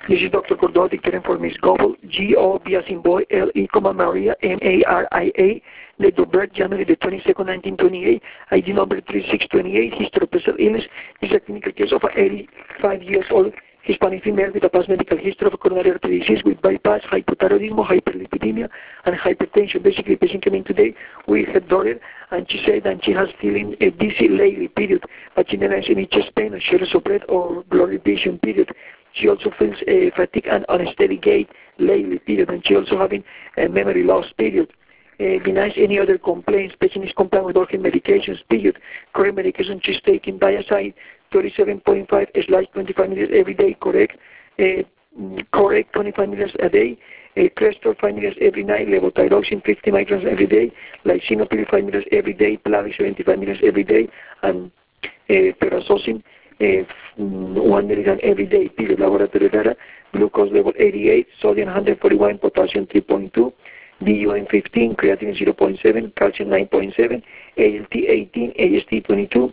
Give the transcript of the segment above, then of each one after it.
This is Dr. Cordoa declaring for Miss Gobel, G-O-B as in boy, L-E, Maria, M-A-R-I-A, date of birth, January the 22nd, 1928, ID number 3628, history of personal illness. This is a clinical case of an 85 years old Hispanic female with a past medical history of coronary artery disease with bypass, hypothyroidism, hyperlipidemia, and hypertension. Basically, the patient came in today with her daughter, and she said that she has feeling a dizzy lately, period, but she never has any chest pain or shortness of breath or blurry vision, period. She also feels fatigue and unsteady gait lately, period, and she also having memory loss, period. Denies any other complaints. Patient is compliant with all her medications, period. Correct medication, she's taking diazide 37.5/25 milligrams every day, correct. Correct 25 milligrams a day. Crestor 5 milligrams every night. Levothyroxine 50 micrograms every day. Lisinopril 5 milligrams every day. Plavix 75 milligrams every day. And Pyrazosine 1 milligram every day. Period. Laboratory data. Glucose level 88. Sodium 141. Potassium 3.2. BUN 15. Creatinine 0.7. Calcium 9.7. ALT 18. AST 22.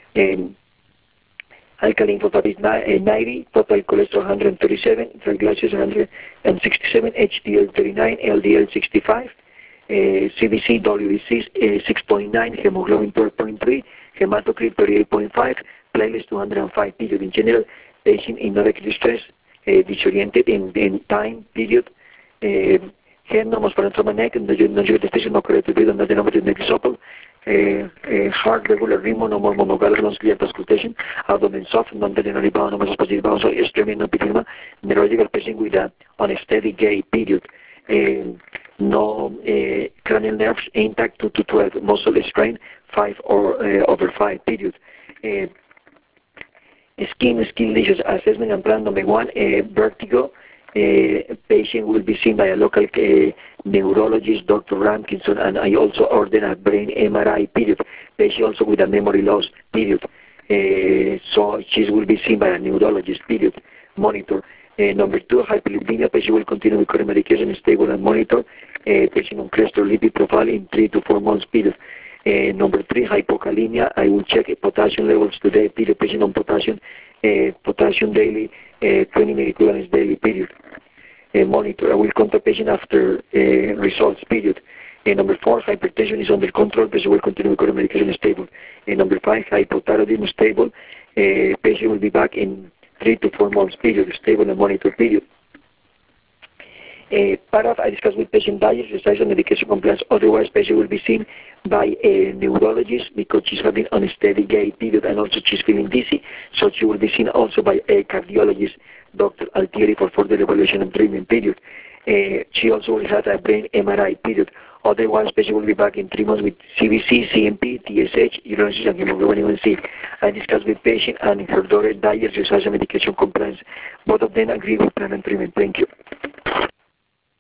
Alkaline phosphatase 90, total cholesterol 137, triglycerides 167, HDL 39, LDL 65, CBC, WBC 6.9, hemoglobin 12.3, hematocrit 38.5, platelets 205, period. In general, patient in no distress, disoriented in time, period. Head no most parental neck, no station, no correct breathing, no denominated neck supple. Heart regular rhythm, no more monogallic, no clear auscultation, abdomen soft, non-delineary bound, no more positive bound, so extremely no pedema, neurological patient with an unsteady gait, period. No cranial nerves intact 2 to 12, muscle strain 5 or over 5, period. Skin lesions assessment and plan number 1, vertigo. Patient will be seen by a local neurologist, Dr. Ramkinson, and I also ordered a brain MRI, period. Patient also with a memory loss, period. So she will be seen by a neurologist, period. Monitor. Number 2, hyperlipidemia. Patient will continue with current medication, stable and monitor. Patient on Crestor lipid profile in 3 to 4 months, period. Number 3, hypokalemia. I will check potassium levels today, period. Patient on potassium daily, 20 milliequivalents daily, period. Monitor. I will contact patient after results, period. Number 4, hypertension is under control. Patient will continue with current medication, stable. Number 5, hypothyroidism, stable. Patient will be back in 3 to 4 months, period. Stable and monitor, period. Paragraph, I discussed with patient diet, exercise, and medication compliance. Otherwise, patient will be seen by a neurologist because she's having unsteady gait, period, and also she's feeling dizzy. So she will be seen also by a cardiologist, Dr. Altieri, for further evaluation and treatment, period. She also will have a brain MRI, period. Otherwise, patient will be back in 3 months with CBC, CMP, TSH, urinalysis, and hemoglobin A1C. I discussed with patient and her daughter diet, exercise, and medication compliance. Both of them agree with plan and treatment. Thank you.